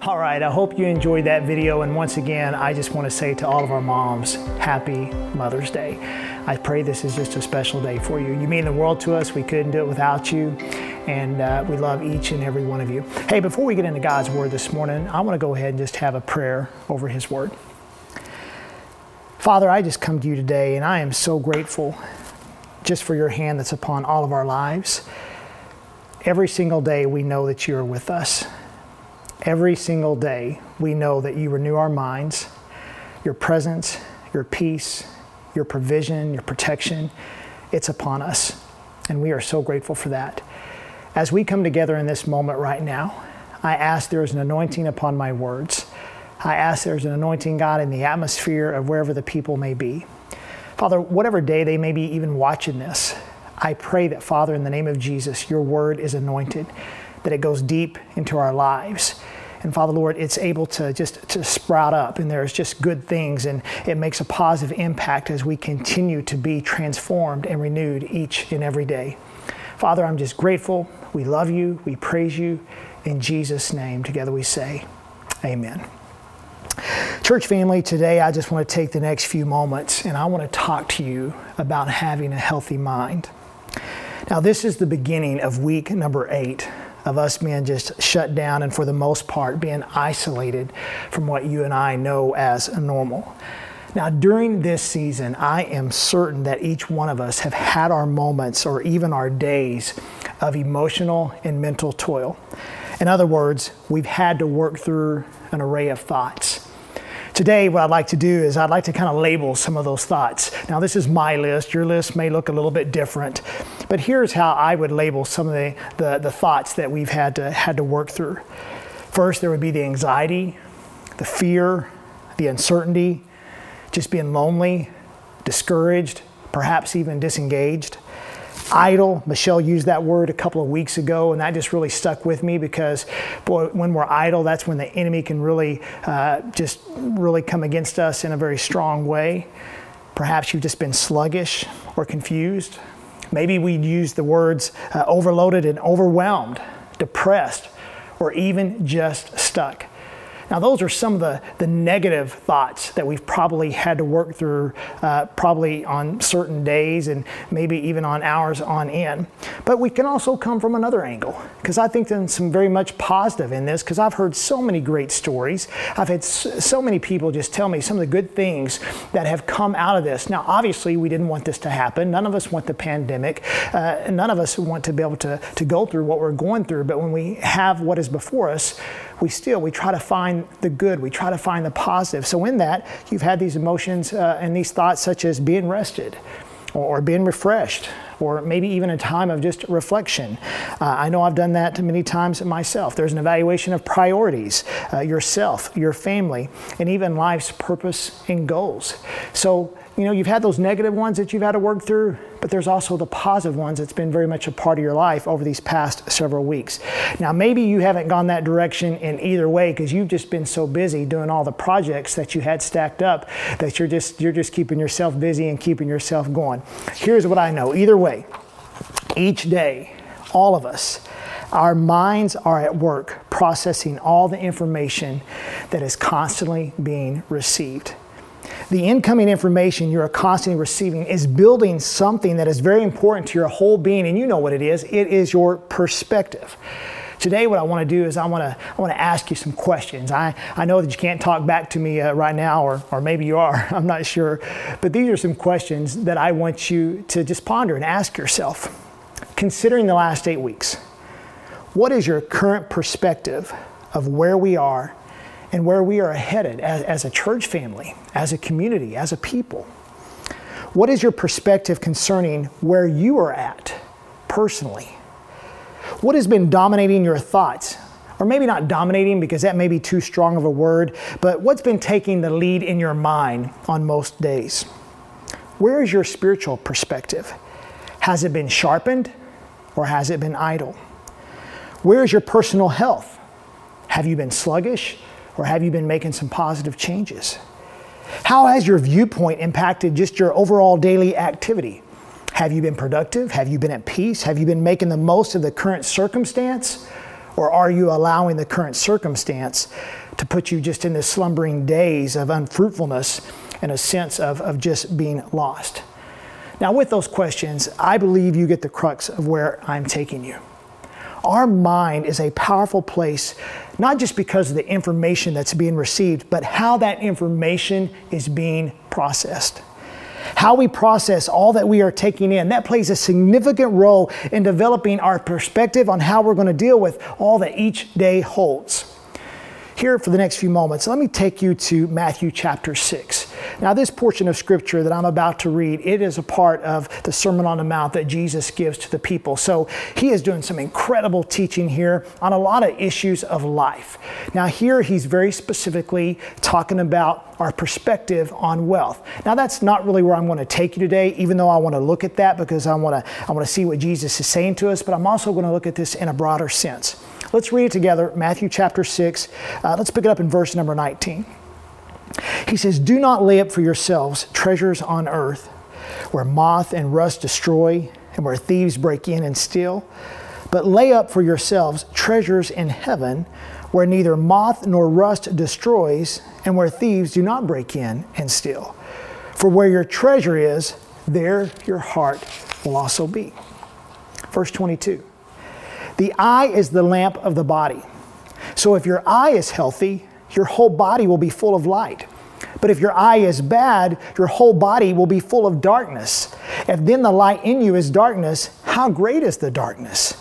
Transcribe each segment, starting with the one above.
All right, I hope you enjoyed that video, and once again, I just want to say to all of our moms, happy Mother's Day. I pray this is just a special day for you. You mean the world to us. We couldn't do it without you, and we love each and every one of you. Hey, before we get into God's Word this morning, I want to go ahead and just have a prayer over His Word. Father, I just come to you today, and I am so grateful just for your hand that's upon all of our lives. Every single day we know that you are with us. Every single day we know that you renew our minds, your presence, your peace, your provision, your protection, it's upon us. And we are so grateful for that. As we come together in this moment right now, I ask there is an anointing upon my words. I ask there's an anointing, God, in the atmosphere of wherever the people may be. Father, whatever day they may be even watching this, I pray that, Father, in the name of Jesus, your word is anointed, that it goes deep into our lives. And Father, Lord, it's able to sprout up, and there's just good things, and it makes a positive impact as we continue to be transformed and renewed each and every day. Father, I'm just grateful. We love you. We praise you. In Jesus' name, together we say, amen. Church family, today I just want to take the next few moments, and I want to talk to you about having a healthy mind. Now, this is the beginning of week number 8 of us being just shut down and for the most part being isolated from what you and I know as normal. Now, during this season, I am certain that each one of us have had our moments or even our days of emotional and mental toil. In other words, we've had to work through an array of thoughts. Today, what I'd like to do is I'd like to kind of label some of those thoughts. Now, this is my list. Your list may look a little bit different, but here's how I would label some of the thoughts that we've had to work through. First, there would be the anxiety, the fear, the uncertainty, just being lonely, discouraged, perhaps even disengaged. Idle. Michelle used that word a couple of weeks ago, and that just really stuck with me because, boy, when we're idle, that's when the enemy can really come against us in a very strong way. Perhaps you've just been sluggish or confused. Maybe we'd use the words overloaded and overwhelmed, depressed, or even just stuck. Now, those are some of the negative thoughts that we've probably had to work through probably on certain days and maybe even on hours on end. But we can also come from another angle, because I think there's some very much positive in this, because I've heard so many great stories. I've had so many people just tell me some of the good things that have come out of this. Now, obviously, we didn't want this to happen. None of us want the pandemic. None of us want to be able to go through what we're going through. But when we have what is before us, we try to find the good. We try to find the positive. So in that, you've had these emotions and these thoughts such as being rested or being refreshed, or maybe even a time of just reflection. I know I've done that many times myself. There's an evaluation of priorities, yourself, your family, and even life's purpose and goals. So, you've had those negative ones that you've had to work through, but there's also the positive ones that's been very much a part of your life over these past several weeks. Now, maybe you haven't gone that direction in either way because you've just been so busy doing all the projects that you had stacked up that you're just keeping yourself busy and keeping yourself going. Here's what I know. Either way, each day, all of us, our minds are at work processing all the information that is constantly being received. The incoming information you're constantly receiving is building something that is very important to your whole being, and you know what it is. It is your perspective. Today, what I want to do is I want to ask you some questions. I know that you can't talk back to me right now, or maybe you are. I'm not sure. But these are some questions that I want you to just ponder and ask yourself. Considering the last 8 weeks, what is your current perspective of where we are and where we are headed as a church family, as a community, as a people? What is your perspective concerning where you are at personally? What has been dominating your thoughts? Or maybe not dominating, because that may be too strong of a word, but what's been taking the lead in your mind on most days? Where is your spiritual perspective? Has it been sharpened or has it been idle? Where is your personal health? Have you been sluggish or have you been making some positive changes? How has your viewpoint impacted just your overall daily activity? Have you been productive? Have you been at peace? Have you been making the most of the current circumstance? Or are you allowing the current circumstance to put you just in this slumbering daze of unfruitfulness and a sense of just being lost? Now, with those questions, I believe you get the crux of where I'm taking you. Our mind is a powerful place, not just because of the information that's being received, but how that information is being processed. How we process all that we are taking in, that plays a significant role in developing our perspective on how we're going to deal with all that each day holds. Here for the next few moments, let me take you to Matthew chapter 6. Now, this portion of scripture that I'm about to read, it is a part of the Sermon on the Mount that Jesus gives to the people. So he is doing some incredible teaching here on a lot of issues of life. Now, here he's very specifically talking about our perspective on wealth. Now, that's not really where I'm going to take you today, even though I want to look at that because I want to see what Jesus is saying to us, but I'm also going to look at this in a broader sense. Let's read it together, Matthew chapter 6. Let's pick it up in verse number 19. He says, "Do not lay up for yourselves treasures on earth, where moth and rust destroy, and where thieves break in and steal. But lay up for yourselves treasures in heaven, where neither moth nor rust destroys, and where thieves do not break in and steal. For where your treasure is, there your heart will also be." Verse 22. "The eye is the lamp of the body. So if your eye is healthy, your whole body will be full of light. But if your eye is bad, your whole body will be full of darkness. If then the light in you is darkness, how great is the darkness?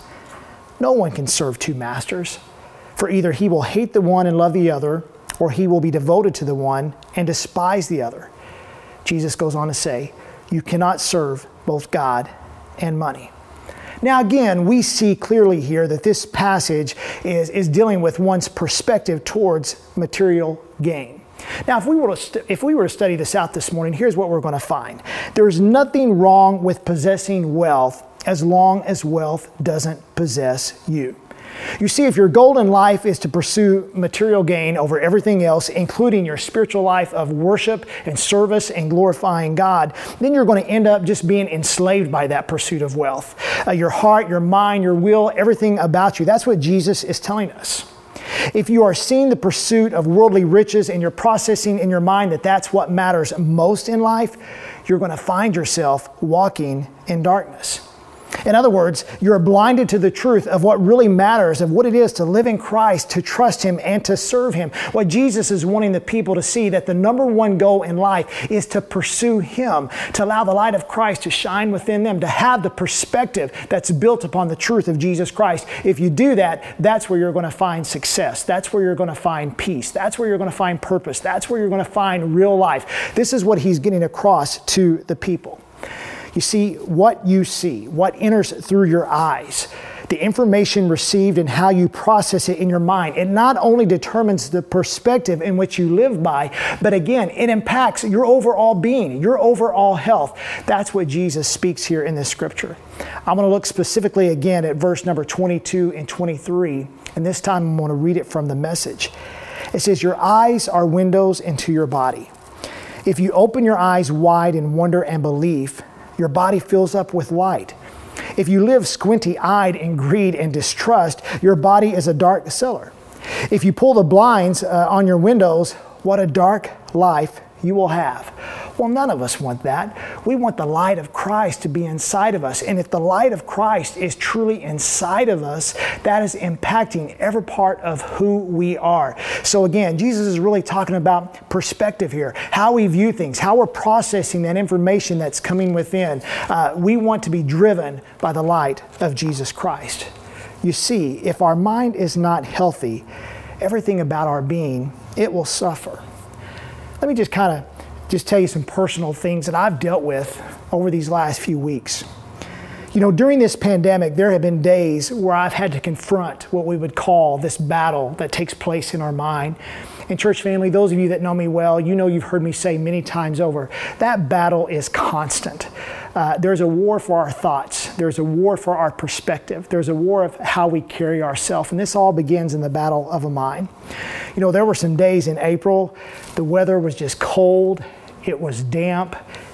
No one can serve two masters, for either he will hate the one and love the other, or he will be devoted to the one and despise the other." Jesus goes on to say, you cannot serve both God and money. Now again, we see clearly here that this passage is dealing with one's perspective towards material gain. Now, if we were to study this out this morning, here's what we're going to find. There's nothing wrong with possessing wealth as long as wealth doesn't possess you. You see, if your goal in life is to pursue material gain over everything else, including your spiritual life of worship and service and glorifying God, then you're going to end up just being enslaved by that pursuit of wealth. Your heart, your mind, your will, everything about you. That's what Jesus is telling us. If you are seeing the pursuit of worldly riches and you're processing in your mind that that's what matters most in life, you're going to find yourself walking in darkness. In other words, you're blinded to the truth of what really matters, of what it is to live in Christ, to trust Him, and to serve Him. What Jesus is wanting the people to see, that the number one goal in life is to pursue Him, to allow the light of Christ to shine within them, to have the perspective that's built upon the truth of Jesus Christ. If you do that, that's where you're going to find success. That's where you're going to find peace. That's where you're going to find purpose. That's where you're going to find real life. This is what He's getting across to the people. You see, what you see, what enters through your eyes, the information received and how you process it in your mind, it not only determines the perspective in which you live by, but again, it impacts your overall being, your overall health. That's what Jesus speaks here in this scripture. I'm going to look specifically again at verse number 22 and 23, and this time I'm going to read it from the Message. It says, "Your eyes are windows into your body. If you open your eyes wide in wonder and belief, your body fills up with light. If you live squinty-eyed in greed and distrust, your body is a dark cellar. If you pull the blinds on your windows, what a dark life you will have." Well, none of us want that. We want the light of Christ to be inside of us. And if the light of Christ is truly inside of us, that is impacting every part of who we are. So again, Jesus is really talking about perspective here, how we view things, how we're processing that information that's coming within. We want to be driven by the light of Jesus Christ. You see, if our mind is not healthy, everything about our being, it will suffer. Let me just tell you some personal things that I've dealt with over these last few weeks. You know, during this pandemic, there have been days where I've had to confront what we would call this battle that takes place in our mind. And church family, those of you that know me well, you know you've heard me say many times over, that battle is constant. There's a war for our thoughts. There's a war for our perspective. There's a war of how we carry ourselves. And this all begins in the battle of a mind. You know, there were some days in April, the weather was just cold. It was damp.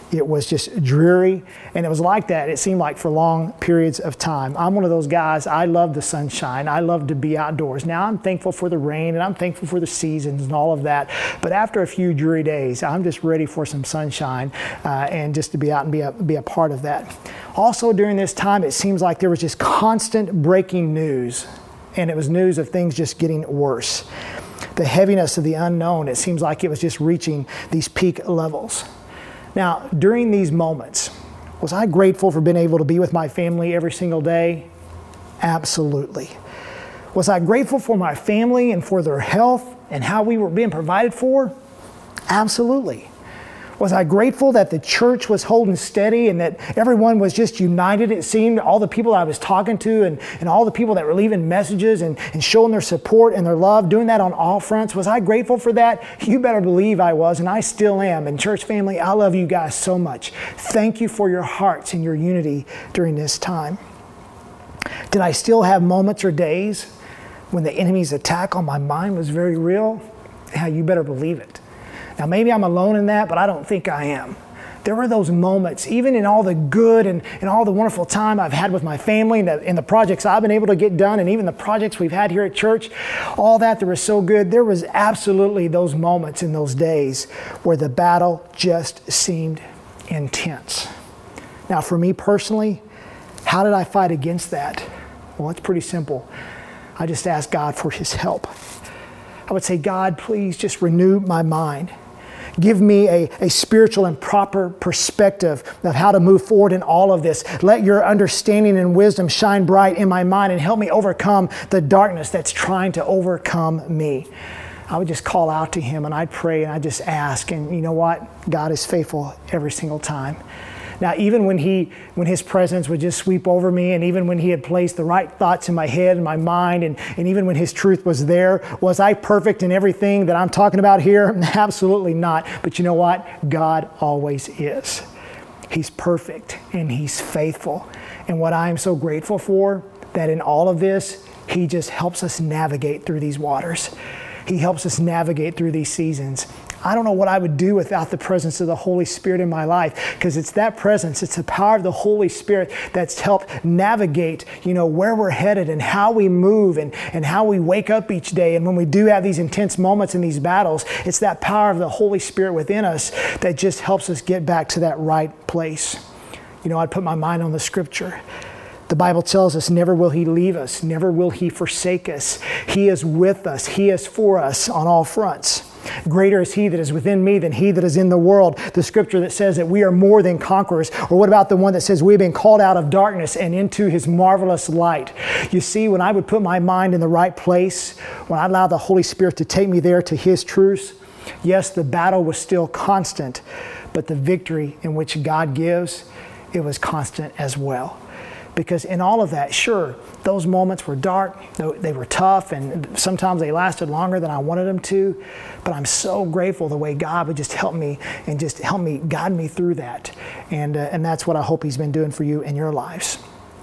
It was just dreary, and it was like that, it seemed like, for long periods of time. I'm one of those guys, I love the sunshine. I love to be outdoors. Now, I'm thankful for the rain, and I'm thankful for the seasons and all of that. But after a few dreary days, I'm just ready for some sunshine and just to be out and be a part of that. Also, during this time, it seems like there was just constant breaking news, and it was news of things just getting worse. The heaviness of the unknown, it seems like it was just reaching these peak levels. Now, during these moments, was I grateful for being able to be with my family every single day? Absolutely. Was I grateful for my family and for their health and how we were being provided for? Absolutely. Was I grateful that the church was holding steady and that everyone was just united? It seemed, all the people I was talking to and all the people that were leaving messages and showing their support and their love, doing that on all fronts. Was I grateful for that? You better believe I was, and I still am. And church family, I love you guys so much. Thank you for your hearts and your unity during this time. Did I still have moments or days when the enemy's attack on my mind was very real? Yeah, you better believe it. Now, maybe I'm alone in that, but I don't think I am. There were those moments, even in all the good and all the wonderful time I've had with my family and the projects I've been able to get done, and even the projects we've had here at church, all that was so good. There was absolutely those moments in those days where the battle just seemed intense. Now, for me personally, how did I fight against that? Well, it's pretty simple. I just asked God for His help. I would say, God, please just renew my mind. Give me a spiritual and proper perspective of how to move forward in all of this. Let your understanding and wisdom shine bright in my mind and help me overcome the darkness that's trying to overcome me. I would just call out to Him and I'd pray and I'd just ask. And you know what? God is faithful every single time. Now, even when His presence would just sweep over me, and even when He had placed the right thoughts in my head and my mind, and even when His truth was there, was I perfect in everything that I'm talking about here? Absolutely not. But you know what? God always is. He's perfect and He's faithful. And what I am so grateful for, that in all of this, He just helps us navigate through these waters. He helps us navigate through these seasons. I don't know what I would do without the presence of the Holy Spirit in my life, because it's that presence, it's the power of the Holy Spirit that's helped navigate, where we're headed and how we move and how we wake up each day. And when we do have these intense moments in these battles, it's that power of the Holy Spirit within us that just helps us get back to that right place. I'd put my mind on the scripture. The Bible tells us, never will He leave us, never will He forsake us. He is with us, He is for us on all fronts. Greater is He that is within me than he that is in the world. The scripture that says that we are more than conquerors. Or what about the one that says we've been called out of darkness and into His marvelous light? You see, when I would put my mind in the right place, when I allowed the Holy Spirit to take me there to His truths, yes, the battle was still constant, but the victory in which God gives, it was constant as well. Because in all of that, sure, those moments were dark, they were tough, and sometimes they lasted longer than I wanted them to. But I'm so grateful the way God would just help me and just help me, guide me through that. And that's what I hope He's been doing for you in your lives.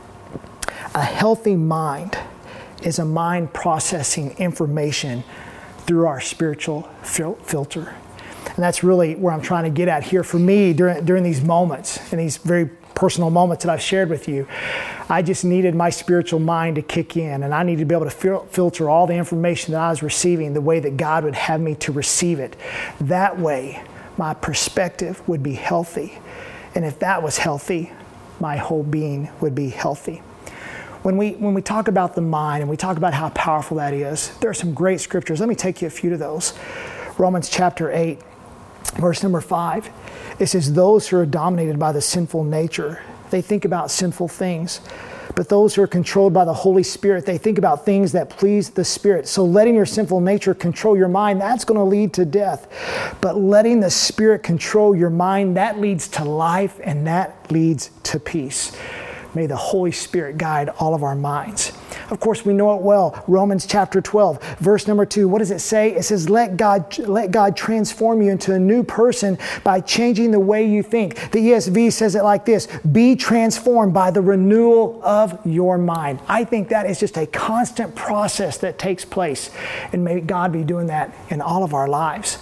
A healthy mind is a mind processing information through our spiritual filter. And that's really where I'm trying to get at here for me during these moments, and these very personal moments that I've shared with you. I just needed my spiritual mind to kick in, and I needed to be able to filter all the information that I was receiving the way that God would have me to receive it. That way, my perspective would be healthy. And if that was healthy, my whole being would be healthy. When we talk about the mind and we talk about how powerful that is, there are some great scriptures. Let me take you a few of those. Romans chapter 8, verse number 5. It says, those who are dominated by the sinful nature, they think about sinful things. But those who are controlled by the Holy Spirit, they think about things that please the Spirit. So letting your sinful nature control your mind, that's going to lead to death. But letting the Spirit control your mind, that leads to life, and that leads to peace. May the Holy Spirit guide all of our minds. Of course, we know it well. Romans chapter 12, verse number 2. What does it say? It says, let God transform you into a new person by changing the way you think. The ESV says it like this: be transformed by the renewal of your mind. I think that is just a constant process that takes place. And may God be doing that in all of our lives.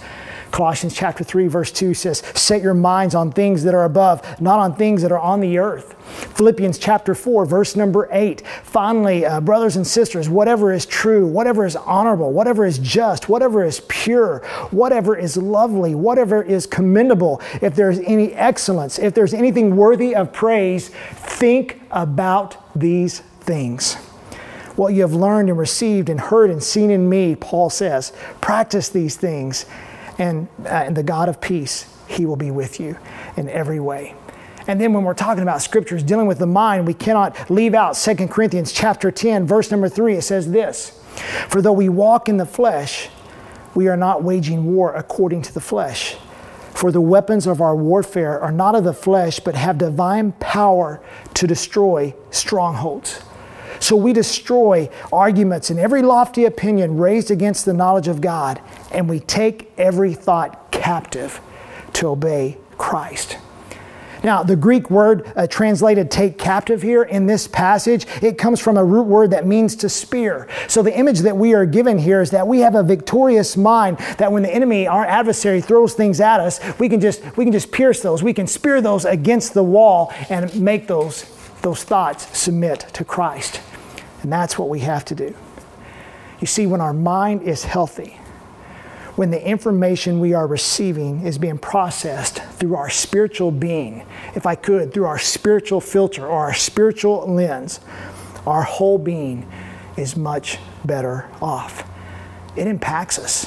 Colossians chapter 3, verse 2 says, set your minds on things that are above, not on things that are on the earth. Philippians chapter 4, verse number 8. Finally, brothers and sisters, whatever is true, whatever is honorable, whatever is just, whatever is pure, whatever is lovely, whatever is commendable, if there's any excellence, if there's anything worthy of praise, think about these things. What you have learned and received and heard and seen in me, Paul says, practice these things, and the God of peace, he will be with you in every way. And then when we're talking about scriptures dealing with the mind, we cannot leave out 2 Corinthians chapter 10, verse number 3. It says this, for though we walk in the flesh, we are not waging war according to the flesh. For the weapons of our warfare are not of the flesh, but have divine power to destroy strongholds. So we destroy arguments and every lofty opinion raised against the knowledge of God, and we take every thought captive to obey Christ. Now, the Greek word translated take captive here in this passage, it comes from a root word that means to spear. So the image that we are given here is that we have a victorious mind, that when the enemy, our adversary, throws things at us, we can just pierce those. We can spear those against the wall and make those thoughts submit to Christ. And that's what we have to do. You see, when our mind is healthy, when the information we are receiving is being processed through our spiritual being, if I could, through our spiritual filter or our spiritual lens, our whole being is much better off. It impacts us.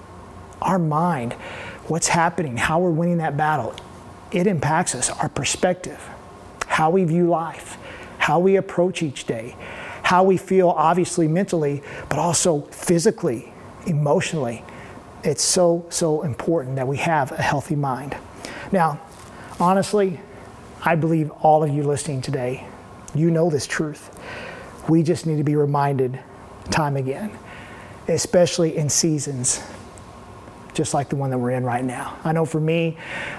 Our mind, what's happening, how we're winning that battle, it impacts us, our perspective, how we view life, how we approach each day, how we feel, obviously mentally, but also physically, emotionally. It's so important that we have a healthy mind. Now, honestly, I believe all of you listening today, you know this truth. We just need to be reminded time again, especially in seasons just like the one that we're in right now. I know for me,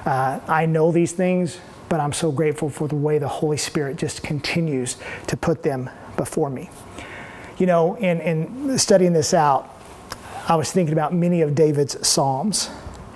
I know these things, but I'm so grateful for the way the Holy Spirit just continues to put them before me. You know, in studying this out, I was thinking about many of David's Psalms.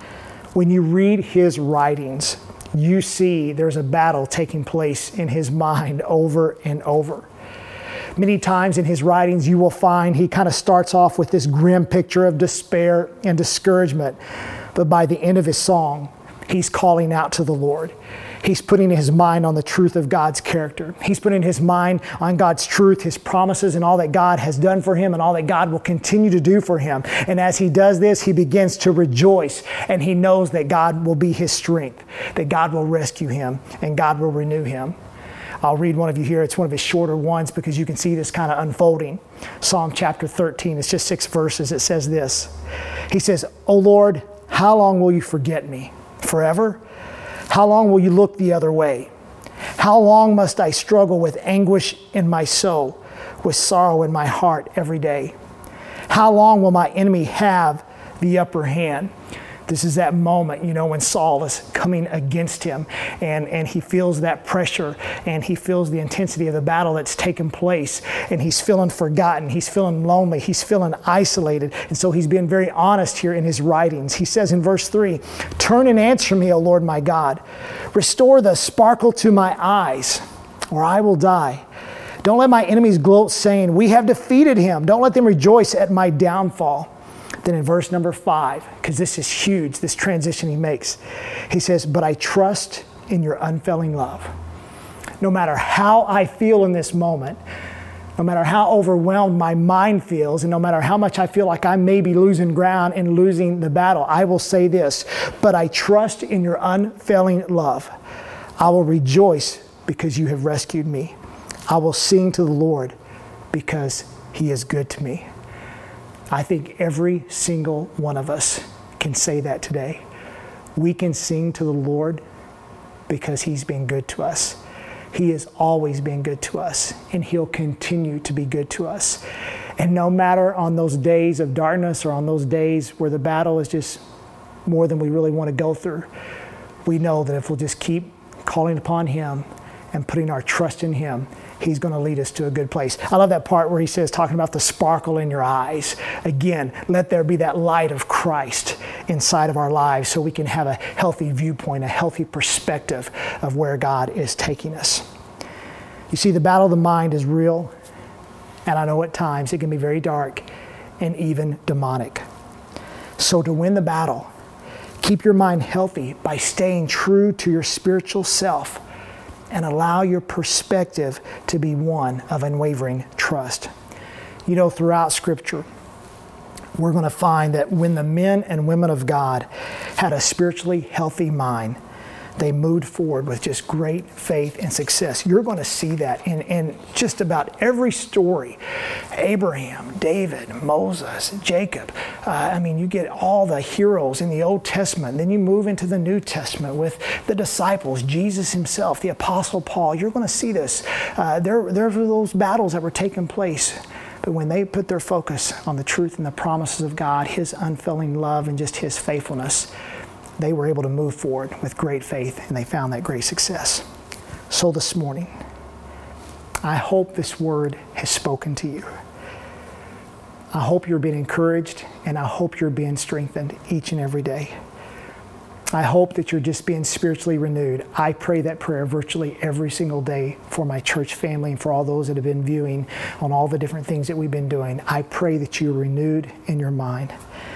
When you read his writings, you see there's a battle taking place in his mind over and over. Many times in his writings, you will find he kind of starts off with this grim picture of despair and discouragement. But by the end of his song, he's calling out to the Lord. He's putting his mind on the truth of God's character. He's putting his mind on God's truth, his promises, and all that God has done for him and all that God will continue to do for him. And as he does this, he begins to rejoice, and he knows that God will be his strength, that God will rescue him, and God will renew him. I'll read one of you here. It's one of his shorter ones because you can see this kind of unfolding. Psalm chapter 13, it's just 6 verses. It says this. He says, "O Lord, how long will you forget me? Forever? How long will you look the other way? How long must I struggle with anguish in my soul, with sorrow in my heart every day? How long will my enemy have the upper hand?" This is that moment, you know, when Saul is coming against him and he feels that pressure and he feels the intensity of the battle that's taken place, and he's feeling forgotten, he's feeling lonely, he's feeling isolated. And so he's being very honest here in his writings. He says in verse 3, "Turn and answer me, O Lord my God. Restore the sparkle to my eyes, or I will die. Don't let my enemies gloat, saying, 'We have defeated him.' Don't let them rejoice at my downfall." Then in verse number 5, because this is huge, this transition he makes, he says, "But I trust in your unfailing love." No matter how I feel in this moment, no matter how overwhelmed my mind feels, and no matter how much I feel like I may be losing ground and losing the battle, I will say this: "But I trust in your unfailing love. I will rejoice because you have rescued me. I will sing to the Lord because he is good to me." I think every single one of us can say that today. We can sing to the Lord because he's been good to us. He has always been good to us, and he'll continue to be good to us. And no matter on those days of darkness or on those days where the battle is just more than we really want to go through, we know that if we'll just keep calling upon him and putting our trust in him, he's going to lead us to a good place. I love that part where he says, talking about the sparkle in your eyes. Again, let there be that light of Christ inside of our lives so we can have a healthy viewpoint, a healthy perspective of where God is taking us. You see, the battle of the mind is real, and I know at times it can be very dark and even demonic. So to win the battle, keep your mind healthy by staying true to your spiritual self and allow your perspective to be one of unwavering trust. You know, throughout Scripture, we're going to find that when the men and women of God had a spiritually healthy mind, they moved forward with just great faith and success. You're going to see that in just about every story. Abraham, David, Moses, Jacob. You get all the heroes in the Old Testament. Then you move into the New Testament with the disciples, Jesus himself, the Apostle Paul. You're going to see this. There were those battles that were taking place. But when they put their focus on the truth and the promises of God, His unfailing love and just His faithfulness, they were able to move forward with great faith, and they found that great success. So this morning, I hope this word has spoken to you. I hope you're being encouraged, and I hope you're being strengthened each and every day. I hope that you're just being spiritually renewed. I pray that prayer virtually every single day for my church family and for all those that have been viewing on all the different things that we've been doing. I pray that you're renewed in your mind.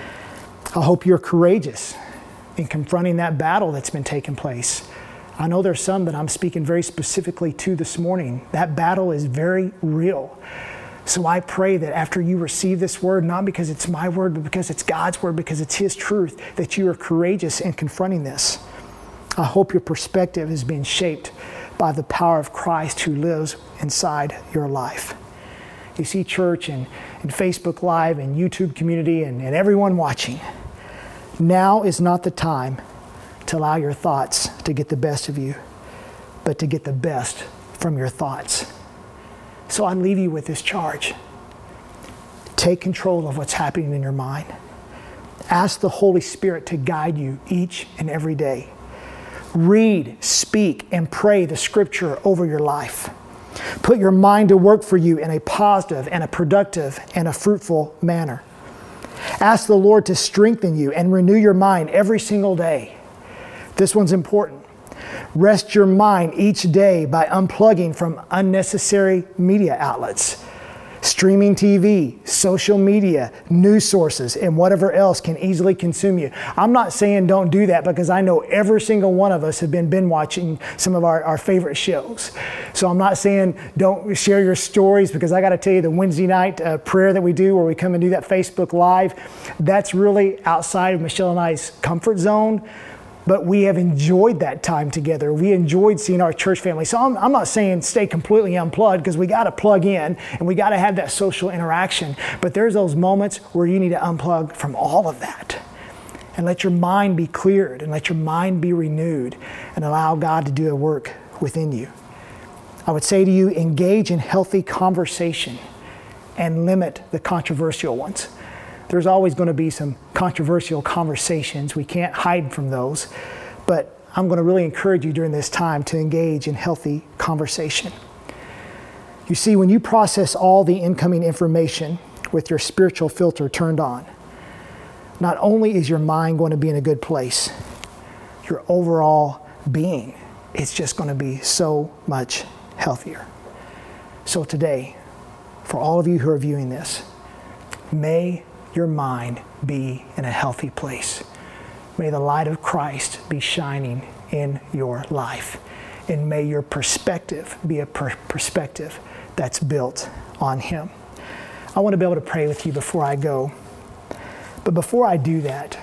I hope you're courageous in confronting that battle that's been taking place. I know there's some that I'm speaking very specifically to this morning. That battle is very real. So I pray that after you receive this word, not because it's my word, but because it's God's word, because it's His truth, that you are courageous in confronting this. I hope your perspective is being shaped by the power of Christ who lives inside your life. You see, church and Facebook Live and YouTube community and everyone watching, now is not the time to allow your thoughts to get the best of you, but to get the best from your thoughts. So I leave you with this charge. Take control of what's happening in your mind. Ask the Holy Spirit to guide you each and every day. Read, speak, and pray the Scripture over your life. Put your mind to work for you in a positive and a productive and a fruitful manner. Ask the Lord to strengthen you and renew your mind every single day. This one's important. Rest your mind each day by unplugging from unnecessary media outlets. Streaming TV, social media, news sources, and whatever else can easily consume you. I'm not saying don't do that, because I know every single one of us have been binge watching some of our favorite shows. So I'm not saying don't share your stories, because I got to tell you, the Wednesday night prayer that we do, where we come and do that Facebook Live, that's really outside of Michelle and I's comfort zone. But we have enjoyed that time together. We enjoyed seeing our church family. So I'm not saying stay completely unplugged, because we got to plug in and we got to have that social interaction. But there's those moments where you need to unplug from all of that and let your mind be cleared and let your mind be renewed and allow God to do a work within you. I would say to you, engage in healthy conversation and limit the controversial ones. There's always going to be some controversial conversations. We can't hide from those. But I'm going to really encourage you during this time to engage in healthy conversation. You see, when you process all the incoming information with your spiritual filter turned on, not only is your mind going to be in a good place, your overall being is just going to be so much healthier. So today, for all of you who are viewing this, may your mind be in a healthy place. May the light of Christ be shining in your life. And may your perspective be a perspective that's built on Him. I want to be able to pray with you before I go. But before I do that,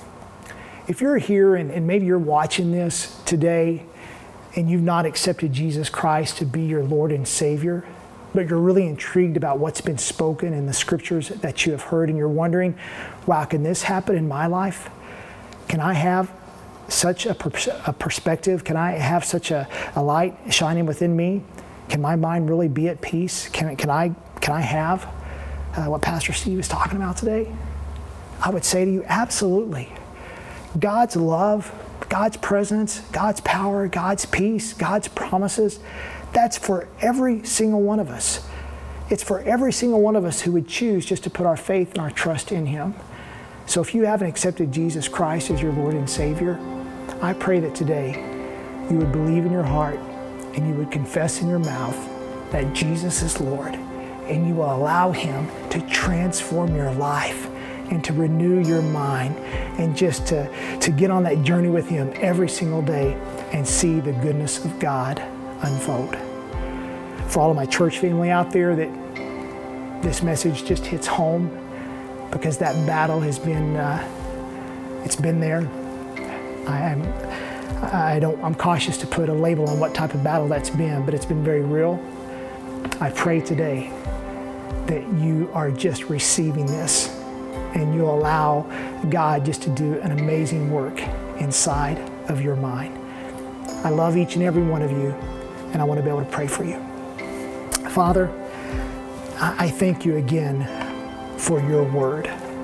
if you're here and maybe you're watching this today and you've not accepted Jesus Christ to be your Lord and Savior, but you're really intrigued about what's been spoken in the Scriptures that you have heard, and you're wondering, wow, can this happen in my life? Can I have such a perspective? Can I have such a light shining within me? Can my mind really be at peace? Can I have what Pastor Steve is talking about today? I would say to you, absolutely. God's love, God's presence, God's power, God's peace, God's promises, that's for every single one of us. It's for every single one of us who would choose just to put our faith and our trust in Him. So if you haven't accepted Jesus Christ as your Lord and Savior, I pray that today you would believe in your heart and you would confess in your mouth that Jesus is Lord, and you will allow Him to transform your life and to renew your mind, and just to get on that journey with Him every single day and see the goodness of God unfold. For all of my church family out there, that this message just hits home, because that battle has been, it's been there. I'm cautious to put a label on what type of battle that's been, but it's been very real. I pray today that you are just receiving this, and you allow God just to do an amazing work inside of your mind. I love each and every one of you, and I want to be able to pray for you. Father, I thank you again for your word.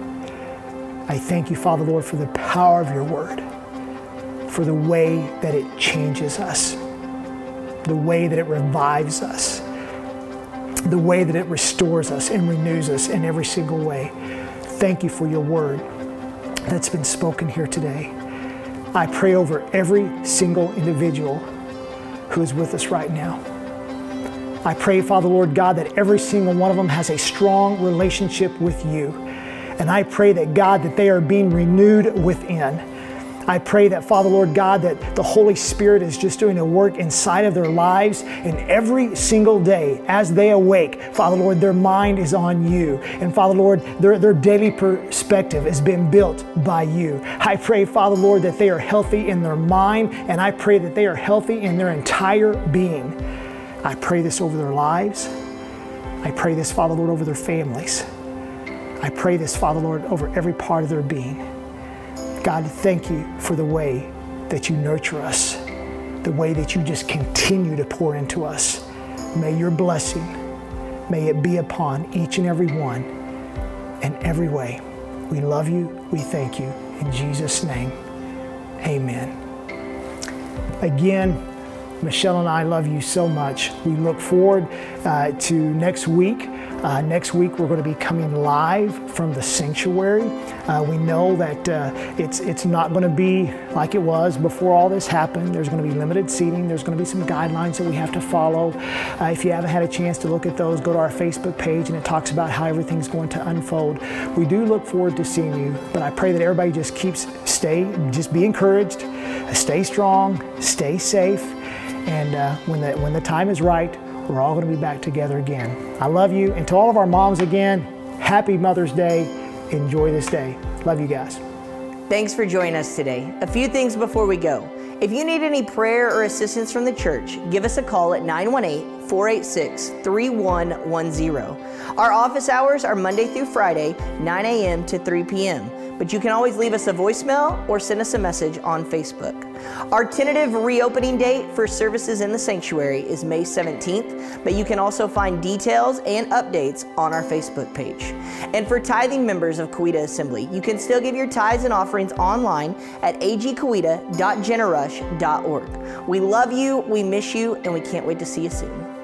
I thank you, Father Lord, for the power of your word, for the way that it changes us, the way that it revives us, the way that it restores us and renews us in every single way. Thank you for your word that's been spoken here today. I pray over every single individual who is with us right now. I pray, Father Lord God, that every single one of them has a strong relationship with you. And I pray that, God, that they are being renewed within. I pray that, Father Lord God, that the Holy Spirit is just doing a work inside of their lives, and every single day as they awake, Father Lord, their mind is on you. And Father Lord, their daily perspective has been built by you. I pray, Father Lord, that they are healthy in their mind, and I pray that they are healthy in their entire being. I pray this over their lives. I pray this, Father Lord, over their families. I pray this, Father Lord, over every part of their being. God, thank you for the way that you nurture us, the way that you just continue to pour into us. May your blessing, may it be upon each and every one in every way. We love you. We thank you. In Jesus' name, amen. Again, Michelle and I love you so much. We look forward to next week. Next week, we're going to be coming live from the sanctuary. We know that it's not going to be like it was before all this happened. There's going to be limited seating. There's going to be some guidelines that we have to follow. If you haven't had a chance to look at those, go to our Facebook page, and it talks about how everything's going to unfold. We do look forward to seeing you, but I pray that everybody just just be encouraged, stay strong, stay safe, and when the time is right, we're all going to be back together again. I love you. And to all of our moms again, happy Mother's Day. Enjoy this day. Love you guys. Thanks for joining us today. A few things before we go. If you need any prayer or assistance from the church, give us a call at 918-486-3110. Our office hours are Monday through Friday, 9 a.m. to 3 p.m. But you can always leave us a voicemail or send us a message on Facebook. Our tentative reopening date for services in the sanctuary is May 17th, but you can also find details and updates on our Facebook page. And for tithing members of Coweta Assembly, you can still give your tithes and offerings online at agcoweta.generush.org. We love you, we miss you, and we can't wait to see you soon.